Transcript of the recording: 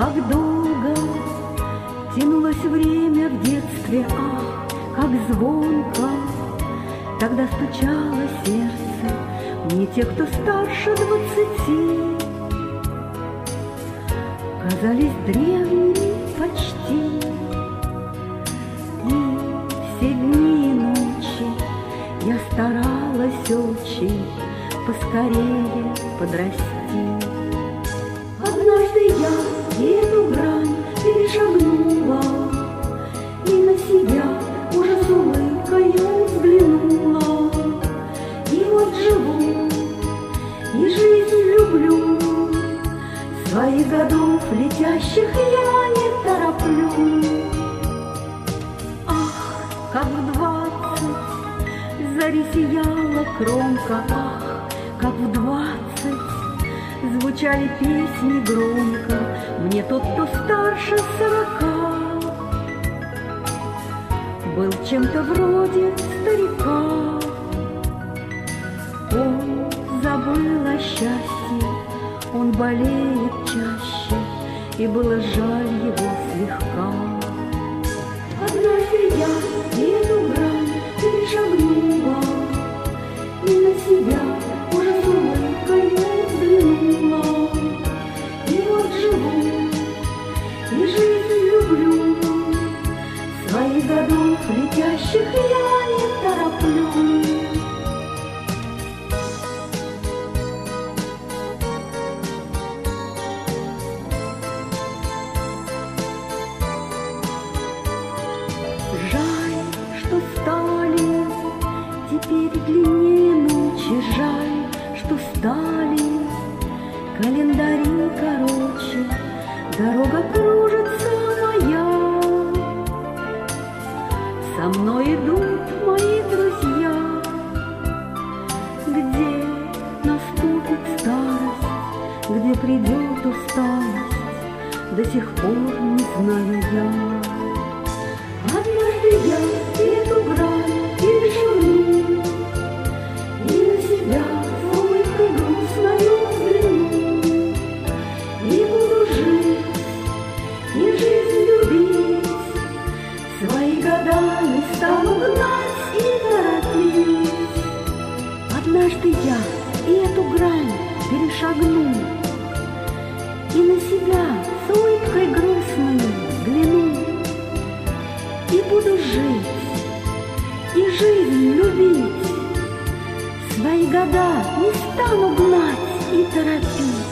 Как долго тянулось время в детстве, ах, как звонко тогда стучало сердце. Мне те, кто старше 20, казались древними почти. И все дни и ночи я старалась очень поскорее подрасти. Однажды я эту грань перешагнула и на себя уже с улыбкою взглянула. И вот живу, и жизнь люблю, своих годов летящих я не тороплю. Ах, как в 20 зари сияла кромка, ах, как в 20 звучали песни громко. Мне тот, кто старше 40, был чем-то вроде старика. Он забыл о счастье, он болеет чаще, и было жаль его слегка. Однажды я эту грань перешагнула и на себя уже с улыбкою взглянула. И вот живу, и жизнь люблю, своих годов летящих я не тороплю. Жаль, что стали теперь длиннее ночи, жаль, что стали календари короче, дорога кружится моя. Со мной идут мои друзья, где наступит старость, где придет усталость, до сих пор не знаю я. Однажды я эту грань перешагну и на себя с улыбкой грустною взгляну. И буду жить, и жизнь любить, свои года не стану гнать и торопить. Однажды я эту грань перешагну и на себя с улыбкой грустною взгляну. И буду жить, и жизнь любить, свои года не стану гнать и торопить.